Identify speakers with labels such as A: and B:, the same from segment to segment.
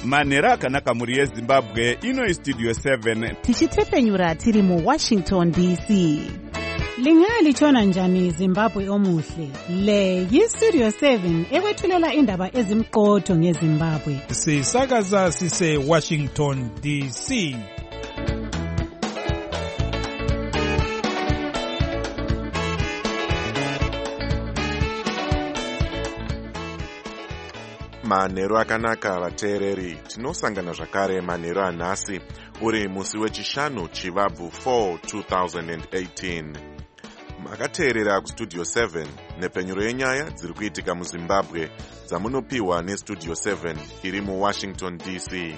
A: manhero akanaka mhuri yezimbabwe. Ino Studio 7
B: tichitepenyura tiri muWashington DC.
C: Lingalitshona njani Zimbabwe omuhle? Le yiStudio 7 ekwethulela indaba ezimqotho ngeZimbabwe.
D: Sisakaza sise Washington DC.
E: Manhero akanaka vateereri, tinosangana zvakare manhero anhasi uri musi wechishanu Chivabvu 4 2018. Makateerera kuStudio 7 nepenyuro yenyaya dziri kuitika muZimbabwe dzamunopiwa neStudio 7 iri muWashington DC.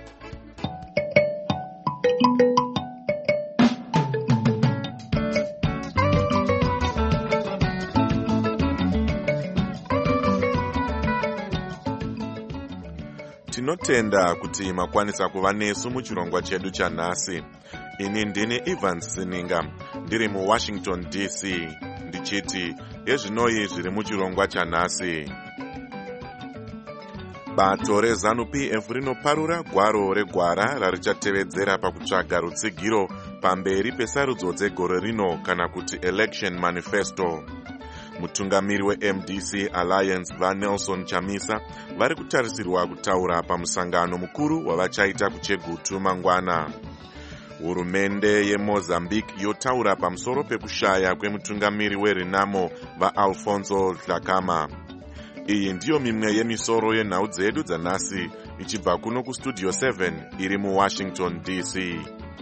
E: Tinotenda kuti makwanisa kuva nesu muchirongwa chedu chanhasi. Ini ndini Evans Sininga, ndiri muWashington DC, ndichiti yezvinoi zviri muchirongwa chanhasi. Bato reZANU-PF rinoparura gwaro regwara rarichatevedzera pakutsvaga rutsigiro pamberi pesarudzo dzegore rino kana kuti election manifesto. Mutungamiri weMDC Alliance vaNelson Chamisa vari kutarisirwa kutaura pamusangano mukuru wavachaita kuChegutu mangwana. Hurumende yeMozambique yotaura pamusoro pekushaya kwemutungamiri weRenamo vaAlfonso Dhlakama. Iyi ndiyo mimwe yemisoro yenhau dzedu dzanhasi ichibva kuno kuStudio 7 iri muWashington DC.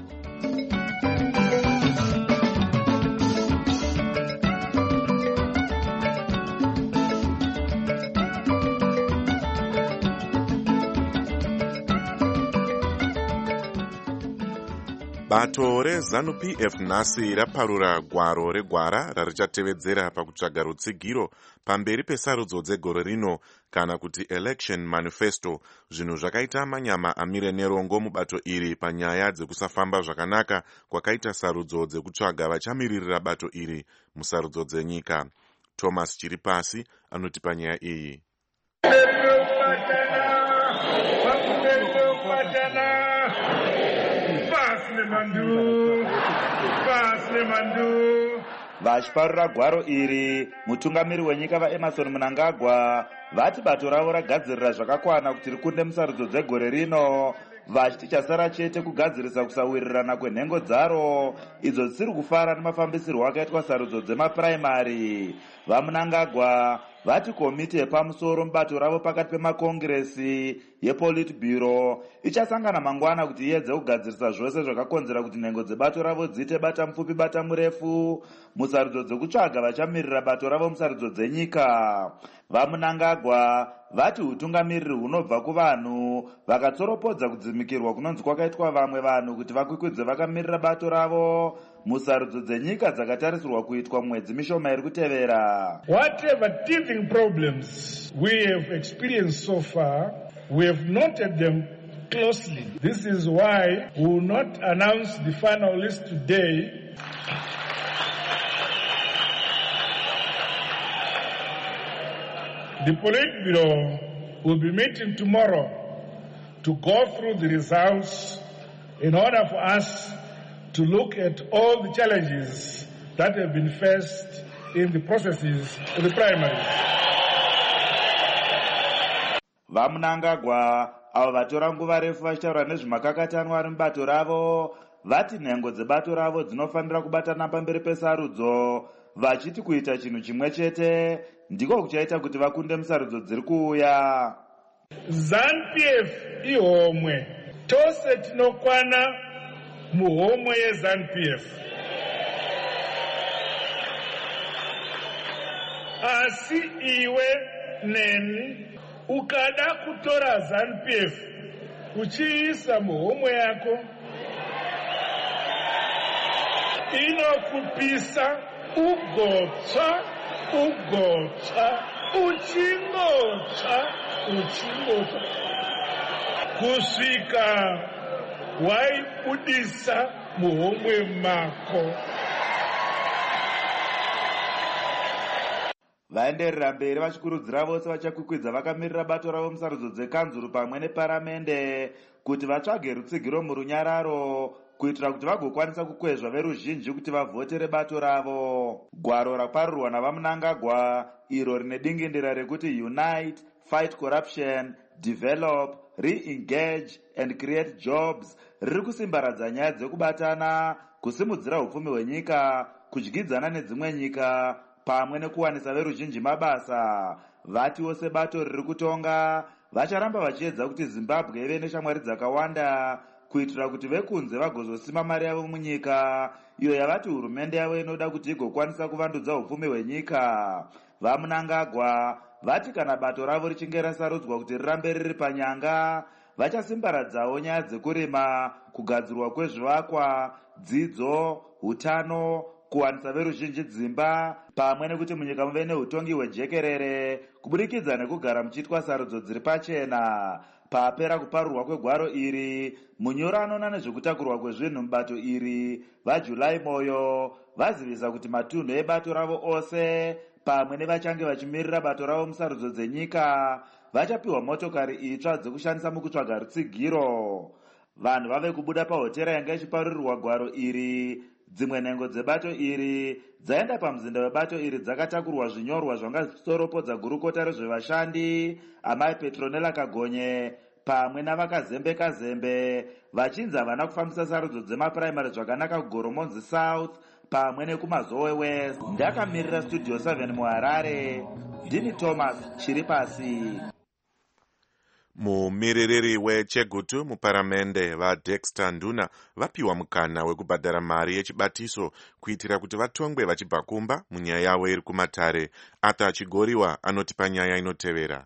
E: Bato reZANU-PF nhasi raparura gwaro regwara rarichatevedzera pakutsvaga rutsigiro pamberi pesarudzo dzegore rino kana kuti election manifesto, zvinhu zvakaita manyama amire nerongo mubato iri panyaya dzekusafamba zvakanaka kwakaita sarudzo dzekutsvaga vachamiririra bato iri musarudzo dzenyika. Thomas Chiripasi anotipa nyaya iyi.
F: Vachiparura gwaro iri, mutungamiri wenyika vaEmmerson Mnangagwa vati bato ravo ragadzirira zvakakwana kuti rikunde musarudzo dzegore rino, vachiti chasara chete kugadzirisa kusawirirana kwenhengo dzaro idzo dzisiri kufara nemafambisirwo akaitwa sarudzo dzemapuraimari. VaMnangagwa vati komiti yepamusoro mubato ravo pakati pemakongiresi yePolitburo ichasangana mangwana kuti iedze kugadzirisa zvose zvakakonzera kuti nhengo dzebato ravo dziite bata mupfupi bata murefu musarudzo dzekutsvaga vachamirira bato ravo musarudzo dzenyika. VaMnangagwa vati utungamiriri hunobva kuvanhu vakatsoropodza kudzimikirwa kunonzi kwakaitwa vamwe vanhu kuti vakwikwidze vakamirira bato ravo musarudzo dzenyika dzakatarisirwa kuitwa mwedzi mishoma iri kutevera.
G: Whatever teething problems we have experienced so far, we have noted them closely. This is why we will not announce the final list today. The Politburo will be meeting tomorrow to go through the results in order for us to look at all the challenges that have been faced in the processes of the primaries.
F: VaMnangagwa avo vatora nguva refu vachitaura nezvemakakatanwa ari mubato ravo vati nhengo dzebato ravo dzinofanira kubatana pamberi pesarudzo, vachiti kuita chinhu chimwe chete ndiko kuchaita kuti vakunde musarudzo dziri kuuya.
G: ZANU-PF ihomwe, tose tinokwana muhomwe yeZANU-PF. Asi iwe neni ukada kutora ZANU-PF uchiisa muhomwe yako inokupisa ugotsva uchingotsva kusvika waibudisa muhomwe mako.
F: vaenderera mberi vachikurudzira vose vachakwikwidza vakamirira bato ravo musarudzo dzekanzuru pamwe neparamende kuti vatsvage rutsigiro murunyararo kuitira kuti vagokwanisa kukwezva veruzhinji kuti vavhotere bato ravo. Gwaro raparurwa navamunangagwa iro rine dingindira rekuti Unite, Fight Corruption, Develop, Re-engage and Create Jobs riri kusimbaradza nyaya dzekubatana, kusimudzira upfumi hwenyika, kudyidzana nedzimwe nyika pamwe nekuwanisa veruzhinji mabasa. Vatiwo sebato riri kutonga vacharamba vachiedza kuti Zimbabwe ive neshamwari dzakawanda kuitira kuti vekunze vagozosima mari yavo munyika iyo yavati hurumende yavo inoda kuti igokwanisa kuvandudza upfumi hwenyika. Vamunangagwa vati kana bato ravo richinge rasarudzwa kuti rirambe riri panyanga, vachasimbaradzawo nyaya dzekurima, kugadzirwa kwezvivakwa, dzidzo, utano, kuwanisa veruzhinji dzimba, pamwe nekuti munyika muve neutongi hwejekerere kubudikidza nekugara muchiitwa sarudzo dziri pachena. Papera kuparurwa kwegwaro iri, munyori anoona nezvekutakurwa kwezvinhu mubato iri vaJulai Moyo vazivisa kuti matunhu ebato ravo ose pamwe nevachange vachimirira bato ravo musarudzo dzenyika vachapiwa motokari itsva dzekushandisa mukutsvaga rutsigiro. Vanhu vave kubuda pahotera yanga ichiparurirwa gwaro iri. Dzimwe nhengo dzebato iri dzaenda pamuzinda webato iri dzakatakurwa zvinyorwa zvanga zvichisoropodza gurukota rezvevashandi amai Petronella Kagonye pamwe navakazembe vachinzi havana kufambisa sarudzo dzemapuraimari zvakanaka kuGoromonzi South pamwe nekumazowe West. Ndakamirira Studio 7 muHarare, ndini Thomas Chiripasi.
E: Mumiririri weChegutu muparamende vaDexter Nduna vapiwa mukana wekubhadhara mari yechibatiso kuitira kuti vatongwe vachibva kumba munyaya yavo iri kumatare. Arthur Chigoriwa anoti panyaya inotevera.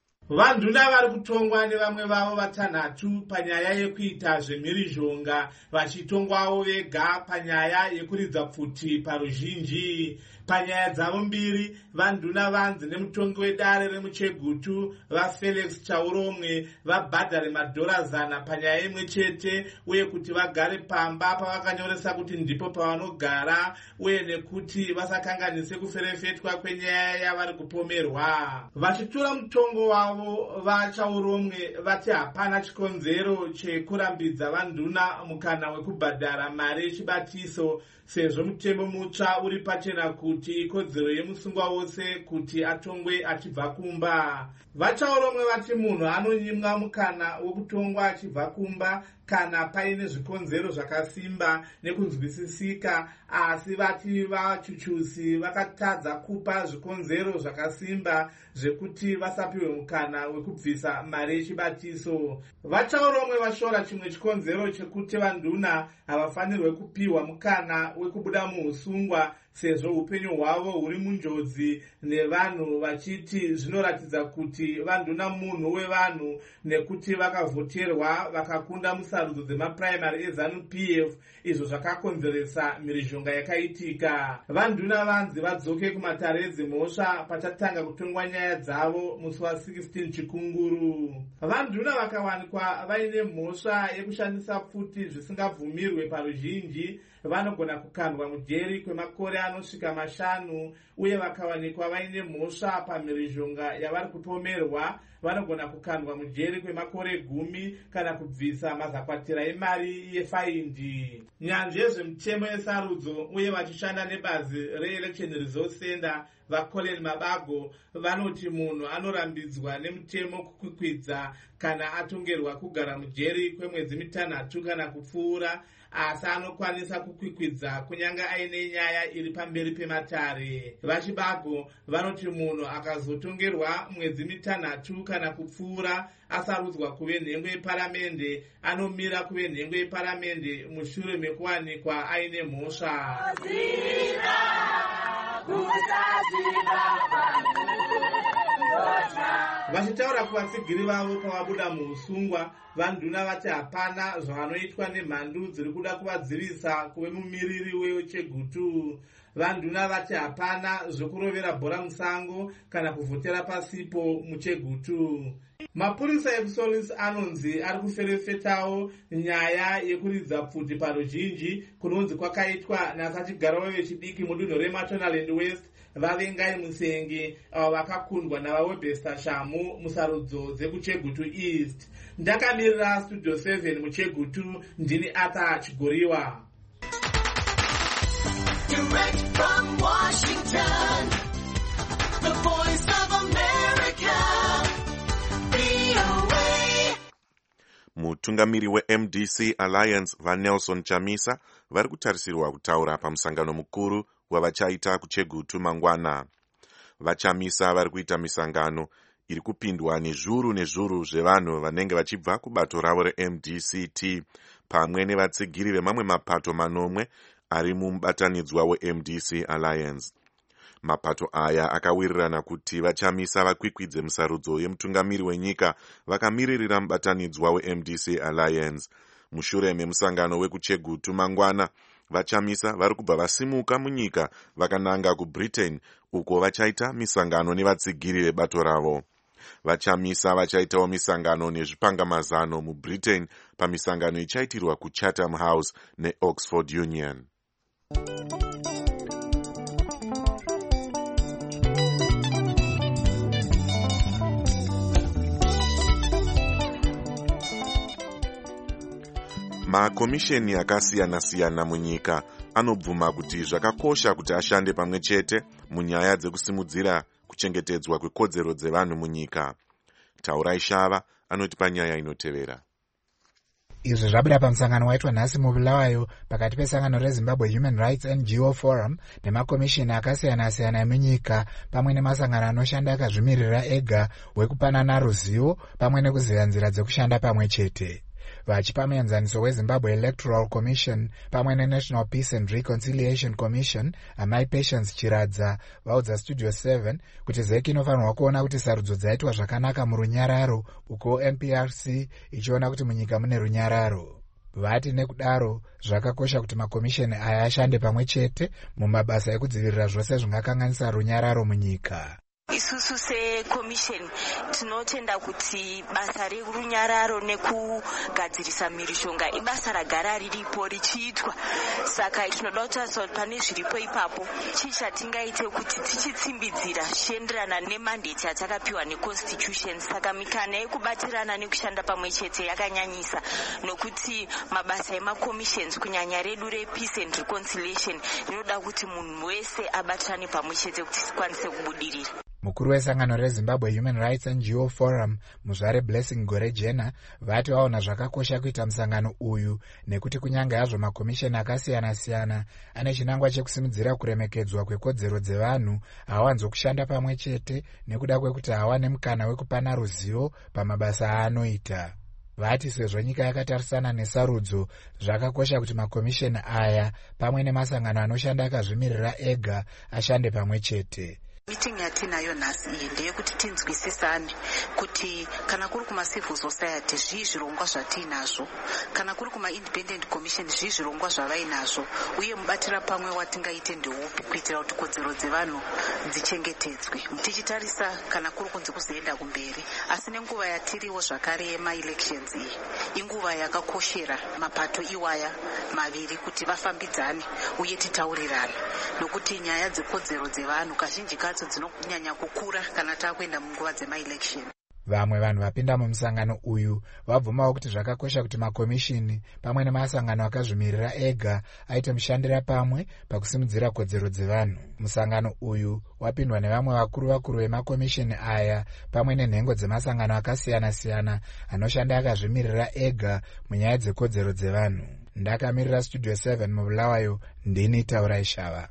H: Vanduna vari kutongwa nevamwe vavo vatanhatu panyaya yekuita zvemhirizhonga, vachitongwawo vega panyaya yekuridza pfuti paruzhinji. Panyaya dzavo mbiri, vanduna vanzi nemutongi wedare remuChegutu vaFelix Chauromwe vabhadhare madhora 100 panyaya imwe chete, uye kuti vagare pamba pavakanyoresa kuti ndipo pavanogara, uye nekuti vasakanganise kuferefetwa kwenyaya yavari kupomerwa. Vachitura mutongo wavo vaChauromwe vati hapana chikonzero chekurambidza vanduna mukana wekubhadhara mari yechibatiso, sezvo mutemo mutsva uri pachena kuti ikodzero yemusungwa wose kuti atongwe achibva kumba. VaChauromwe vati munhu anonyimwa mukana wekutongwa achibva kumba kana paine zvikonzero zvakasimba nekunzwisisika, asi vati vachuchusi vakatadza kupa zvikonzero zvakasimba zvekuti vasapiwe mukana wekubvisa mari yechibatiso. VaChauromwe vashora chimwe chikonzero chekuti vanduna havafanirwe kupiwa mukana wekubuda muusungwa sezvo upenyu hwavo huri munjodzi, nevanhu vachiti zvinoratidza kuti vanduna munhu wevanhu nekuti vakavhoterwa vakakunda musarudzo dzemapuraimari eZANU-PF, izvo zvakakonzeresa mhirizhonga yakaitika. Vanduna vanzi vadzoke kumatare edzimhosva pachatanga kutongwa nyaya dzavo musi wa16 Chikunguru. Vanduna vakawanikwa vaine mhosva yekushandisa pfuti zvisingabvumirwe paruzhinji vanogona kukandwa mujeri kwemakore anosvika 5, uye vakawanikwa vaine mhosva pamhirizhonga yavari kupomerwa vanogona kukandwa mujeri kwemakore 10 kana kubvisa mazakwatira emari yefaindi. Nyanzvi yezvemutemo yesarudzo uye vachishanda nebazi reElection Resource Center vaColin Mabago vanoti munhu anorambidzwa nemutemo kukwikwidza kana atongerwa kugara mujeri kwemwedzi 6 kana kupfuura, asi anokwanisa kukwikwidza kunyanga aine nyaya iri pamberi pematare. VaChibago vanoti munhu akazotongerwa mwedzi 6 kana kupfuura asarudzwa kuve nhengo yeparamende, anomira kuve nhengo yeparamende mushure mekuwanikwa aine mhosva. Vachitaura kuvatsigiri vavo pavabuda muusungwa, vanduna vati hapana zvavanoitwa nemhandu dziri kuda kuvadzivisa kuve mumiriri weChegutu. Vanduna vati hapana zvokurovera bhora musango kana kuvhotera pasipo muChegutu. Mapurisa ekuSolisi anonzi ari kuferefetawo nyaya yekuridza pfuti paruzhinji kunonzi kwakaitwa nasachigaro vechidiki mudunhu reMashonaland West vavengai musenge avo vakakundwa navawebhesta shamu musarudzo dzekuchegutu east. Ndakamirira studio 7 muchegutu, ndini Arthur Chigoriwa.
I: Direct from Washington, the voice of America, VOA.
E: Mutungamiri weMDC Alliance vaNelson Chamisa vari kutarisirwa kutaura pamusangano mukuru wavachaita kuchegutu mangwana. VaChamisa vari kuita misangano iri kupindwa nezvuru zvevanhu vanenge vachibva kubato ravo reMDCT pamwe nevatsigiri vemamwe mapato manomwe ari mubatanidzwa weMDC Alliance. Mapato aya akawirirana kuti VaChamisa vakwikwidze musarudzo yemutungamiri wenyika vakamiririra mubatanidzwa weMDC Alliance. Mushure memusangano wekuchegutu mangwana, VaChamisa vari kubva vasimuka munyika vakananga kuBritain uko vachaita misangano nevatsigiri vebato ravo. VaChamisa vachaitawo misangano nezvipangamazano muBritain pamisangano ichaitirwa kuChatham House neOxford Union. Makomisheni akasiyana-siyana munyika anobvuma kuti zvakakosha kuti ashande pamwe chete munyaya dzekusimudzira kuchengetedzwa kwekodzero dzevanhu munyika. Taurai Shava anoti panyaya inotevera.
J: Izvi zvabuda pamusangano waitwa nhasi muBulawayo pakati pesangano reZimbabwe Human Rights NGO Forum nemakomishini akasiyana-siyana emunyika pamwe nemasangano anoshanda akazvimirira ega wekupanana ruzivo pamwe nekuziva nzira dzekushanda pamwe chete. Vachipa muenzaniso weZimbabwe Electoral Commission pamwe neNational Peace and Reconciliation Commission amai Patience Chiradza vaudza Studio 7 kuti ZEC inofanirwa kuona kuti sarudzo dzaitwa zvakanaka murunyararo uko NPRC ichiona kuti munyika mune runyararo. Vati nekudaro zvakakosha kuti makomisheni aya ashande pamwe chete mumabasa ekudzivirira zvose zvingakanganisa runyararo munyika.
K: Isusu sekomisheni tinotenda kuti basa rerunyararo nekugadzirisa mhirizhonga ibasa ragara riripo richiitwa. Saka tinoda kutaura pane zviripo ipapo chii chatingaite kuti tichitsimbidzira zvichienderana nemandate yatakapiwa neconstitution. Saka mikana yekubatirana nekushanda pamwe chete yakanyanyisa nokuti mabasa emakomishens kunyanya redu repeace and reconciliation rinoda kuti munhu wese abatirane pamwe chete kuti tikwanise kubudirira.
J: Mukuru wesangano reZimbabwe Human Rights NGO Forum Muzvare Blessing Gorejena vati vaona zvakakosha kuita musangano uyu nekuti kunyange hazvo makomisheni akasiyana-siyana ane chinangwa chekusimudzira kuremekedzwa kwekodzero dzevanhu hawanzo kushanda pamwe chete nekuda kwekuti hawane mukana wekupana ruzivo pamabasa aanoita. Vati sezvo nyika yakatarisana nesarudzo zvakakosha kuti makomisheni aya pamwe nemasangano anoshanda akazvimirira ega ashande pamwe chete.
L: Meeting yatinayo nhasi iyi ndeyekuti tinzwisisane kuti kana kuri kuma-civil society zvii zvirongwa zvatinazvo, kana kuri kuma-independent commission zvii zvirongwa zvavainazvo, uye mubatira pamwe watingaite ndeupi kuitira kuti kodzero dzevanhu dzichengetedzwe. Tichitarisa kana kuri kunzi kuzoenda kumberi, asi nenguva yatiriwo zvakare yema-elections iyi inguva yakakoshera mapato iwaya maviri kuti vafambidzane uye titaurirane, nokuti nyaya dzekodzero dzevanhu kazhinji kacho dzinonyanya kukura kana takuenda munguva dzema-election.
J: Vamwe vanhu vapinda mumusangano uyu vabvumawo kuti zvakakosha kuti makomishini pamwe nemasangano akazvimirira ega aite mushandira pamwe pakusimudzira kodzero dzevanhu. Musangano uyu wapindwa nevamwe vakuru vemakomishini aya pamwe nenhengo dzemasangano akasiyana-siyana anoshanda akazvimirira ega munyaya dzekodzero dzevanhu. Ndakamirira Studio 7 muBulawayo, ndini Taurai Shava.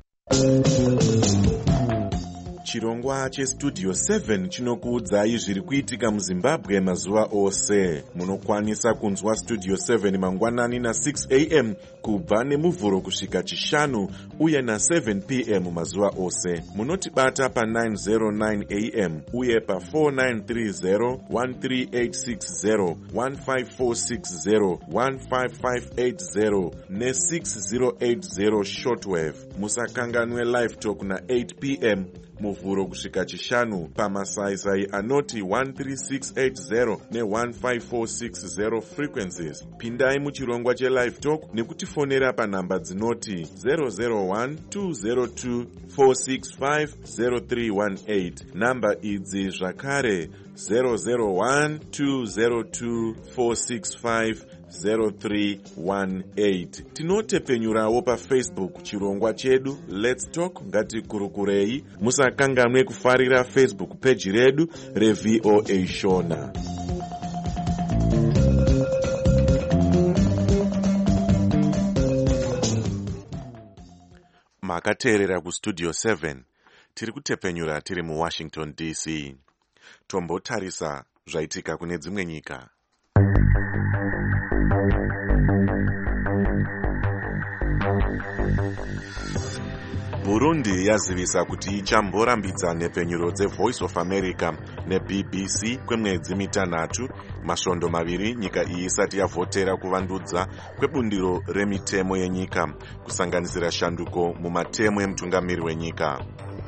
E: Chirongwa cheStudio 7 chinokuudzai zviri kuitika muZimbabwe mazuva ose. Munokwanisa kunzwa Studio 7 mangwanani na6 am kubva nemuvhuro kusvika chishanu uye na7 pm mazuva ose. Munotibata pa909 am uye pa4930 13860 15460 15580 ne6080 shortwave. Musakanganwe live talk na8 pm muvhuro kusvika chishanu pamasaisai anoti 13680 ne15460 frequencies. Pindai muchirongwa chelive talk nekutifonera panhamba dzinoti 001 001-202-465-0318. Namba idzi zvakare 001-202-465-0318. Tinotepenyurawo paFacebook chirongwa chedu Let's Talk ngatikurukurei. Musakanganwe kufarira Facebook page redu reVOA Shona. Makateerera kustudio 7 tiri kutepenyura tiri muWashington DC. Tombotarisa zvaitika kune dzimwe nyika. Burundi yazivisa kuti ichamborambidza nhepenyuro dzeVoice of America neBBC kwemwedzi mitanhatu, masvondo maviri nyika iyi isati yavhotera kuvandudza kwebundiro remitemo yenyika, kusanganisira shanduko mumatemo emutungamiri wenyika.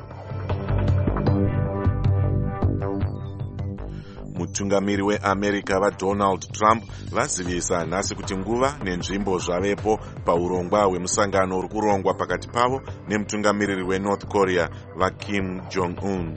E: Mutungamiri weAmerica vaDonald Trump vazivisa nhasi kuti nguva nenzvimbo zvavepo paurongwa hwemusangano uri kurongwa pakati pavo nemutungamiriri weNorth Korea vaKim Jong-un.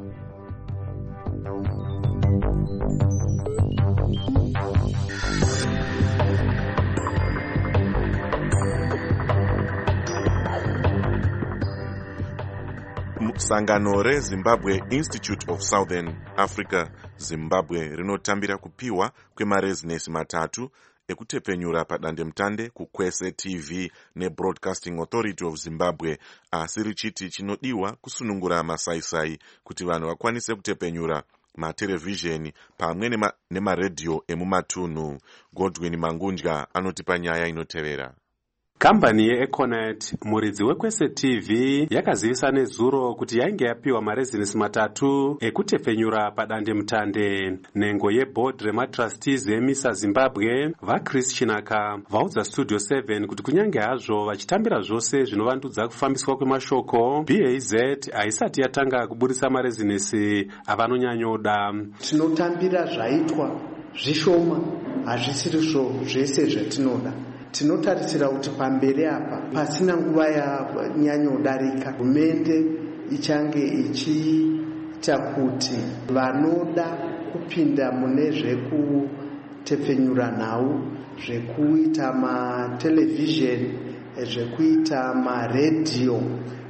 E: Sangano reZimbabwe Institute of Southern Africa Zimbabwe rinotambira kupiwa kwemarezinesi matatu ekutepenyura padandemutande kuKwese TV neBroadcasting Authority of Zimbabwe, asi richiti chinodiwa kusunungura masaisai kuti vanhu vakwanise kutepenyura matelevhizheni pamwe nemaredhiyo emumatunhu. Godwin Mangunja anotipa nyaya inotevera.
M: Kambani yeEconet, muridzi weKwese TV, yakazivisa nezuro kuti yainge yapiwa marezinesi matatu ekutepenyura padandemutande. Nhengo yeboard rematrustees eMISA Zimbabwe, vaChris Chinaka, vaudza Studio 7 kuti kunyange hazvo vachitambira zvose zvinovandudza kufambiswa kwemashoko, BAZ haisati yatanga kuburisa marezinesi avanonyanyoda.
N: Tinotambira zvaitwa zvishoma, hazvisiri zvese zvatinoda. Tinotarisira kuti pamberi apa pasina nguva yanyanyodarika hurumende ichange ichiita kuti vanoda kupinda mune zvekutepenyura nhau, zvekuita matelevhizheni, zvekuita maredhiyo,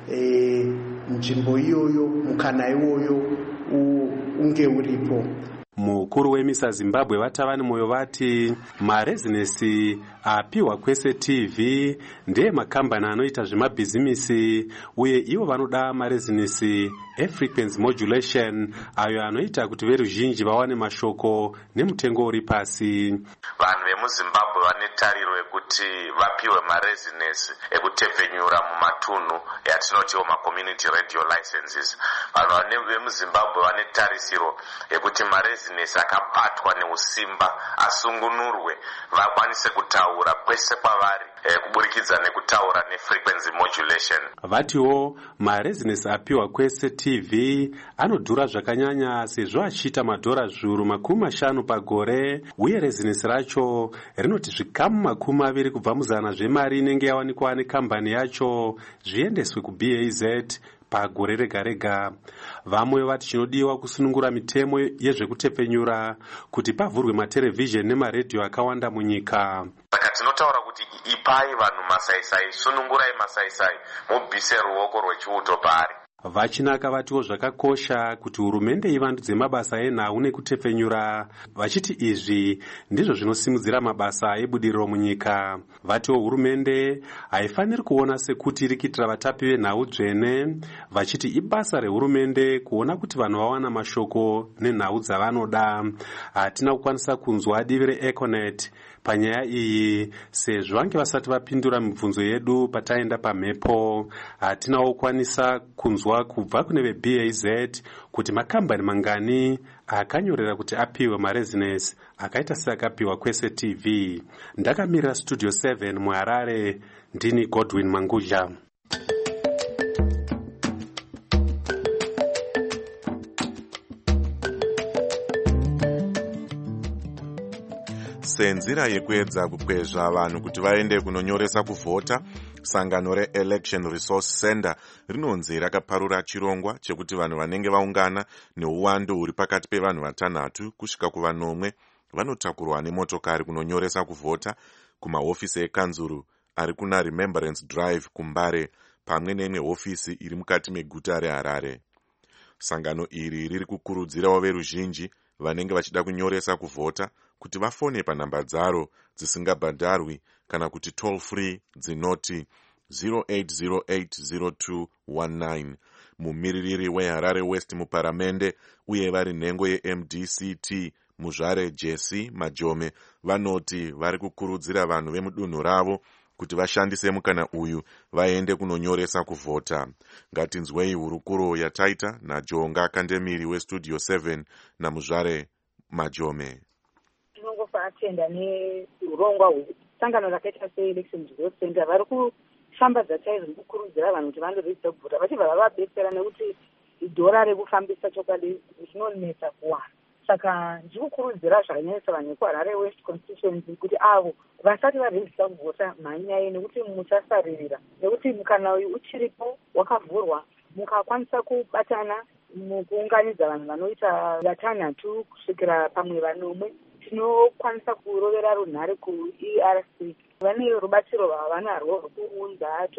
N: nzvimbo iyoyo, mukana iwoyo unge uripo.
M: Mukuru weMISA Zimbabwe vatavani moyo vati marezinesi apiwa Kwese TV ndeye makambani anoita zvemabhizimisi, uye ivo vanoda marezinesi efrequency modulation ayo anoita kuti veruzhinji vawane mashoko nemutengo uri pasi.
O: Vanhu vemuZimbabwe vane tariro yekuti vapiwe marezinesi ekutepenyura mumatunhu yatinotiwo macommunity radio licenses. Vanhu vemuZimbabwe vane tarisiro yekuti marezinesi akabatwa neusimba asungunurwe vakwanise kutaura kwese kwavari kuburikidza nekutaura nefrequency modulation.
M: Vatiwo marezinesi apiwa Kwese TV anodhura zvakanyanya sezvo achiita $50 pagore, uye rezinesi racho rinoti zvikamu $20 kubva muzana zvemari inenge yawanikwa nekambani yacho zviendeswe kuBAZ pagore rega rega. Vamwe vati chinodiwa kusunungura mitemo yezvekutepenyura kuti pavhurwe matelevhizheni nemaredhiyo akawanda munyika.
O: Saka tinotaura kuti ipai vanhu masaisai, sunungurai masaisai, mubvise ruoko rwechiuto paari.
M: Vachinaka vatiwo zvakakosha kuti hurumende ivandudze mabasa enhau nekutepenyura, vachiti izvi ndizvo zvinosimudzira mabasa ebudiriro munyika. Vatiwo hurumende haifaniri kuona sekuti iri kuitira vatapi venhau dzvene, vachiti ibasa rehurumende kuona kuti vanhu vawana mashoko nenhau dzavanoda. Hatina kukwanisa kunzwa divi reEconet panyaya iyi sezvo vange vasati vapindura mibvunzo yedu pataenda pamhepo. Hatinawo kukwanisa kunzwa kubva kune veBAZ kuti makambani mangani akanyorera kuti apiwe marezinesi akaita seakapiwa Kwese TV. Ndakamirira Studio 7 muHarare, ndini Godwin Manguja.
E: Senzira yekuedza kukwezva vanhu kuti vaende kunonyoresa kuvhota, Sangano reElection Resource Center rinonzi rakaparura chirongwa chekuti vanhu vanenge vaungana neuwandu huri pakati pevanhu 6 kusvika kuva9 vanotakurwa nemotokari kunonyoresa kuvhota kumahofisi ekanzuru ari kuna Remembrance Drive kuMbare pamwe neimwe hofisi iri mukati meguta reHarare. Sangano iri riri kukurudzirawo veruzhinji vanenge vachida kunyoresa kuvhota kuti vafone panhamba dzaro dzisingabhadharwi kana kuti toll free dzinoti 08080219. Mumiririri weHarare West muparamende uye vari nhengo yeMDCT Muzvare Jesse Majome vanoti vari kukurudzira vanhu vemudunhu ravo kuti vashandise mukana uyu vaende kunonyoresa kuvhota. Ngatinzwei hurukuro yataita naJonga Kandemiri weStudio 7 naMuzvare Majome.
P: Tinongofa atenda neurongwa hwesangano rakaita seElection Resource Center vari kufambadza chaizvo kukurudzira vanhu kuti vandoregister kuvhota vachibva vavabetsera nekuti dhora rekufambisa chokwadi zvinonetsa kuwana. Saka ndikukurudzira zvakanyanyisa vanhu vekuHarare West constituency kuti avo vasati varegister kuvhota mhanyai nekuti muchasaririra, nekuti mukana uyu uchiripo wakavhurwa mukakwanisa kubatana mukuunganidza vanhu vanoita 6 kusvikira pamwe 9 tinokwanisa kurovera runhare kuERC. Vane rubatsiro rwavanarwo rwokuunza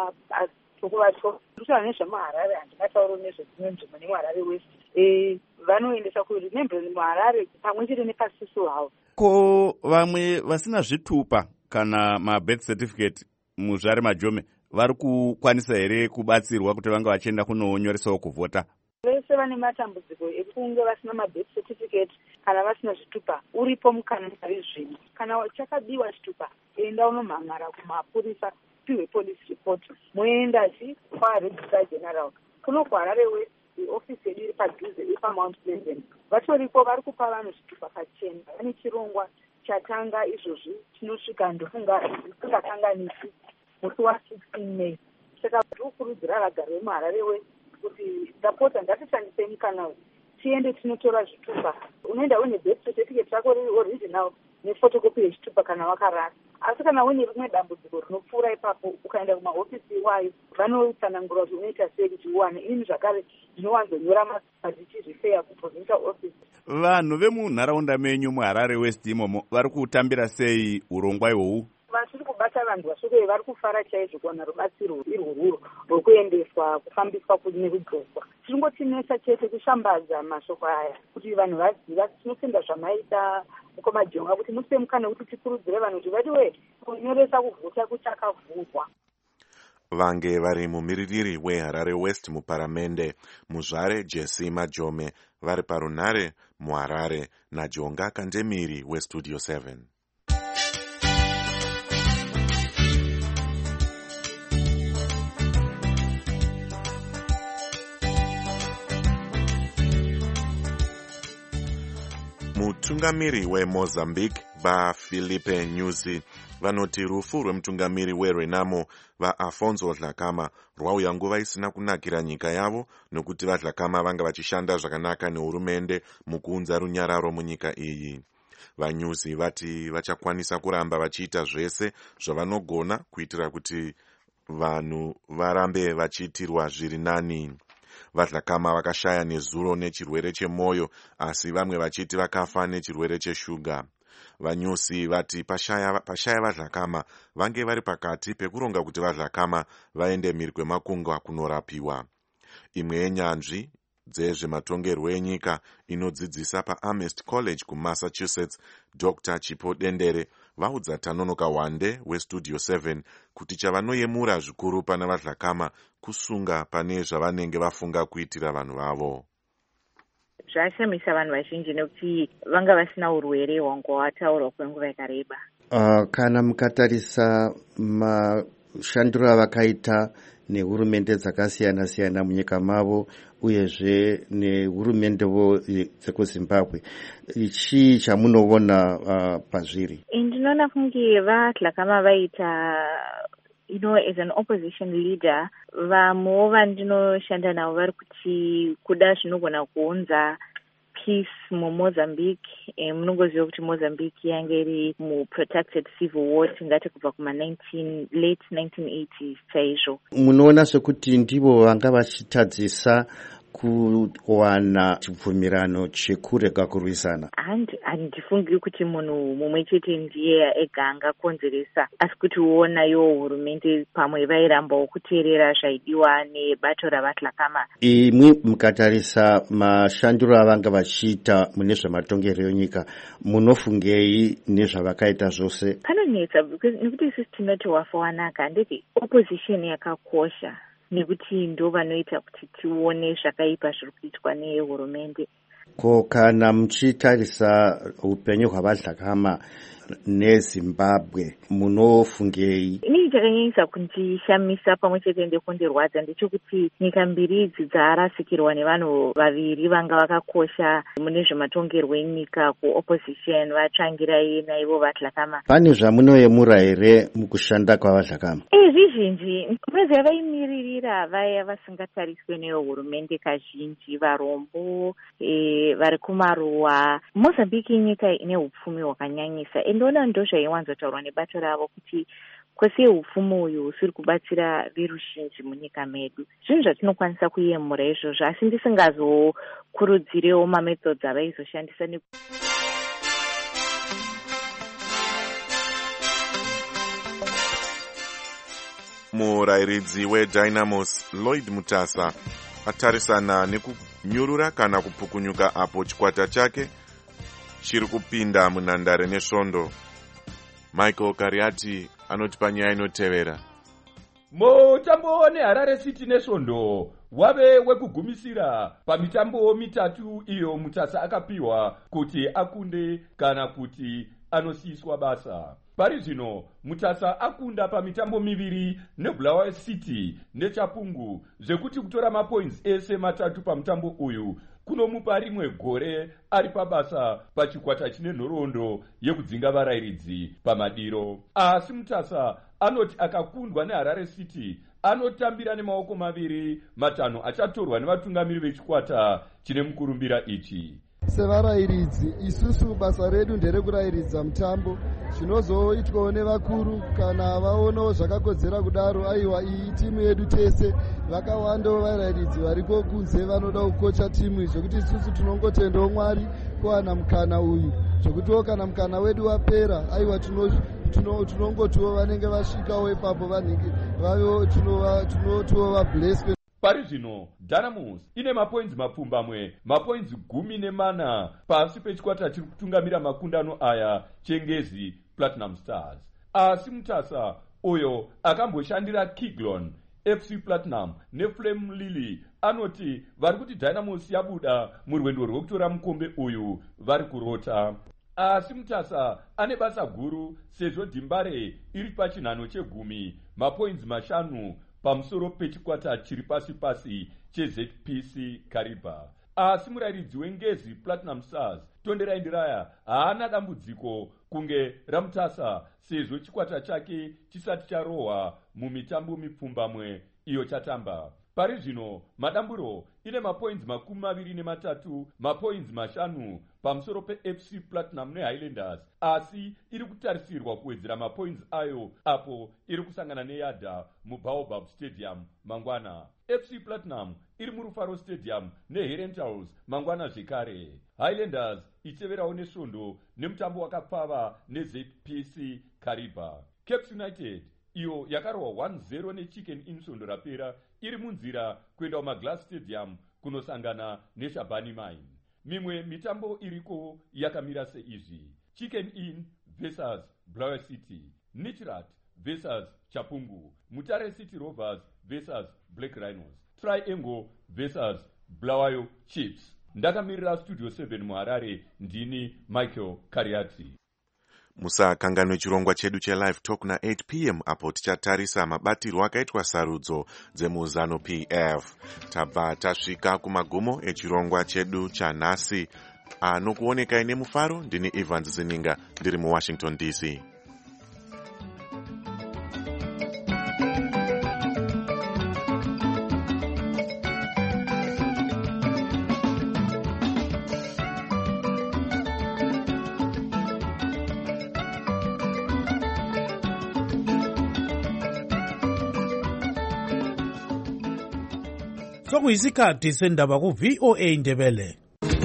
P: tukuvato kutaura nezvemuHarare handingatauri nezvedzimwe nzvimbo nemuHarare West. Vanoendesa kuRemembrance muHarare pamwe chete nepasiso havo.
A: Ko vamwe vasina zvitupa kana mabirth certificate Muzvare Majome vari kukwanisa here kubatsirwa kuti vanga vachienda kunonyoresawo kuvhota?
P: Vese vane matambudziko ekunge vasina mabirth certificate kana vasina zvitupa uripo mukana zvino. Kana chakabiwa chitupa enda unomhan'ara kumapurisa piwe police report moendachi kwaRegistrar General kuno kuHarare West. Ofisi yedu iri padhuze ipaMount Pleasant. Vatoripo vari kupa vanhu zvitupa pachena. Vane chirongwa chatanga izvozvi chinosvika ndofunga zvisingakanganisi musi wa16 May. Saka tikukurudzira vagari vemuHarare West kuti ndapota ngatishandise mukana uyu tiende tinotora zvitupa. Unoenda une birth certificate rako riri original nefotokopi yechitupa kana wakarasa. Asi kana une rimwe dambudziko rinopfuura ipapo ukaenda kumahofisi iwayo vanotsanangura kuti unoita sei kuti uwane. Ini zvakare ndinowanzonyora mazvichizvifeya kuprovincial office.
A: Vanhu vemunharaunda menyu muHarare West imomo vari kutambira sei urongwa ihwohwu?
P: Vatiri kubata vanhu vasvike vari kufara chaizvo kuwana rubatsiro irworwuro rwokuendeswa kufambiswa nekudzodzwa. Tiringotinesa chete kushambadza mashoko aya kuti vanhu vaziva. Tinotenda zvamaita mukomaJonga kuti mupe mukana kuti tikurudzire vanhu kuti vadiwe kunyoresa kuvhota kuchakavhurwa.
E: Vange vari mumiririri weHarare West muparamende Muzvare Jesse Majome vari parunhare muHarare naJonga Kandemiri weStudio 7. Mutungamiri weMozambique vaFilipe Nyusi vanoti rufu rwemutungamiri weRenamo vaAfonso Dhlakama rwauya nguva isina kunakira nyika yavo nokuti vaDhlakama vanga vachishanda zvakanaka nehurumende mukuunza runyararo munyika iyi. VaNyusi vati vachakwanisa kuramba vachiita zvese zvavanogona kuitira kuti vanhu varambe vachiitirwa zviri nani. VaDhlakama vakashaya nezuro nechirwere chemwoyo asi vamwe vachiti vakafa nechirwere cheshuga. VaNyusi vati pashaya vaDhlakama vange vari pakati pekuronga kuti vaDhlakama vaende mhiri kwemakungwa kunorapiwa. Imwe yenyanzvi dzezvematongerwo enyika inodzidzisa paAmherst College kuMassachusetts, Dr. Chipo Dendere vaudza Tanonoka Wande weStudio 7 kuti chavanoyemura zvikuru pana vaDhlakama kusunga pane zvavanenge vafunga kuitira vanhu vavo.
Q: Zvashamisa vanhu vazhinji nekuti vanga vasina urwere hwanga hwataurwa kwenguva yakareba.
N: Kana mukatarisa mashandiro avakaita nehurumende dzakasiyana siyana munyika mavo uyezve nehurumendewo dzekuZimbabwe, chii chamunoona pazviri?
Q: Ndinoona kunge vaDhlakama vaita as an opposition leader, vamwewo vandinoshanda navo vari kuti kuda zvinogona kuunza peace mumozambique. Munongoziva kuti mozambique yange iri muprotected civil war tingati kubva late 1980s chaizvo.
R: Munoona sekuti ndivo vanga vachitadzisa kuwana chibvumirano chekurega kurwisana?
Q: Handifungiri kuti munhu mumwe chete ndiye ega angakonzeresa, asi kuti uonayo hurumende pamwe vairambawo kuteerera zvaidiwa nebato ravatlakama.
R: Imwi mukatarisa mashandiro avanga vachiita mune zvematongerero enyika, munofungei nezvavakaita zvose?
Q: Panonetsa nekuti isusu tinoti wafa wanaka, ndeti opposition yakakosha nekuti ndo vanoita kuti tione zvakaipa zviri kuitwa nehurumende.
R: Ko kana muchitarisa upenyu hwavatlakama neZimbabwe munofungei?
Q: Inini chakanyanyisa kundishamisa pamwe chete ndekundorwadza ndechekuti nyika mbiri idzi dzarasikirwa nevanhu vaviri vanga vakakosha mune zvematongerwo enyika kuopposition vatsvangirai naivo vatlakama.
R: Pane zvamunoyemura here mukushanda kwavatlakama?
Q: Zvizhinji munoziva vaimiririra vaya vasingatariswe nehurumende kazhinji, varombo, vari kumaruwa. Mozambique nyika ine upfumi hwakanyanyisa, endoona ndo zvaiwanzotaurwa nebato ravo kuti kwese upfumi uyu usiri kubatsira veruzhinji munyika medu. Zvinhu zvatinokwanisa kuyemura izvozvo, asi ndisingazokurudzirewo mamethods avaizoshandisa
E: Murayiridzi weDynamos Lloyd Mutasa atarisana nekunyurura kana kupukunyuka apo chikwata chake chiri kupinda munhandare nesvondo. Michael Kariati anotipa nyaya inotevera.
S: Mutambo neHarare City nesvondo wave wekugumisira pamitambo mitatu iyo Mutasa akapiwa kuti akunde kana kuti anosiyiswa basa. Pari zvino Mutasa akunda pamitambo miviri neBulawayo City neChapungu, zvekuti kutora mapoints ese matatu pamutambo uyu kunomupa rimwe gore ari pabasa pachikwata chine nhoroondo yekudzinga varayiridzi pamadiro. Asi Mutasa anoti akakundwa neHarare City anotambira nemaoko maviri, matanho achatorwa nevatungamiri vechikwata chine mukurumbira ichi.
T: Sevarayiridzi isusu basa redu nderekurayiridza mutambo. Zvinozoitwawo nevakuru kana vaonawo zvakakodzera kudaro, aiwa iyi timu yedu tese, vakawandawo varayiridzi varipo kunze vanoda kukocha timu, zvokuti isusu tinongotendawo Mwari kuwana mukana uyu, zvokutiwo kana mukana wedu wapera, aiwa tinongotiwo vanenge vasvikawo ipapo vanenge vavewo tinotiwo vableswe.
S: Pari zvino Dynamos ine mapoints mapfumbamwe, mapoints 14 pasi pechikwata chiri kutungamira makundano aya chengezi Platinum Stars. Asi Mutasa uyo akamboshandira Kiglon, FC Platinum neFlame Lily anoti vari kuti Dynamos yabuda murwendo rwekutora mukombe uyu vari kurota. Asi Mutasa ane basa guru sezvo Dhimbare iri pachinhano che10, mapoints 5 pamusoro pechikwata chiri pasi cheZPC Kariba. Asi murayiridzi wengezi Platinum Stars Tonderai Ndiraya haana dambudziko kunge raMutasa sezvo chikwata chake chisati charohwa mumitambo mipfumbamwe iyo chatamba. Pari zvino madamburo ine mapoints 23, mapoints 5 pamusoro peFC Platinum neHighlanders, asi iri kutarisirwa kuwedzera mapoints ayo apo iri kusangana neYada muBaobab Stadium mangwana. FC Platinum iri muRufaro Stadium neHerentals mangwana zvekare. Highlanders ichiteverawo nesvondo nemutambo wakapfava neZPC Kariba. Cape United iyo yakarohwa 1-0 neChicken Inn svondo rapera iri munzira kuenda kumaGlass Stadium kunosangana neShabani Mine. Mimwe mitambo iriko yakamira seizvi: Chicken Inn vs Bulawayo City, Nichrat vs Chapungu, Mutare City Rovers vs Black Rhinos, Triangle vs Bulawayo Chiefs. Ndakamirira Studio 7 muHarare, ndini Michael Kariati.
E: Musakanganwe chirongwa chedu cheLive Talk na8 p.m. apo tichatarisa mabatirwo akaitwa sarudzo dzemuzano PF. Tabva tasvika kumagumo echirongwa chedu chanhasi. Anokuonekai nemufaro, ndini Evans Zininga, ndiri muWashington DC.
D: sokuyisikhathi sendaba ku-VOA Ndebele.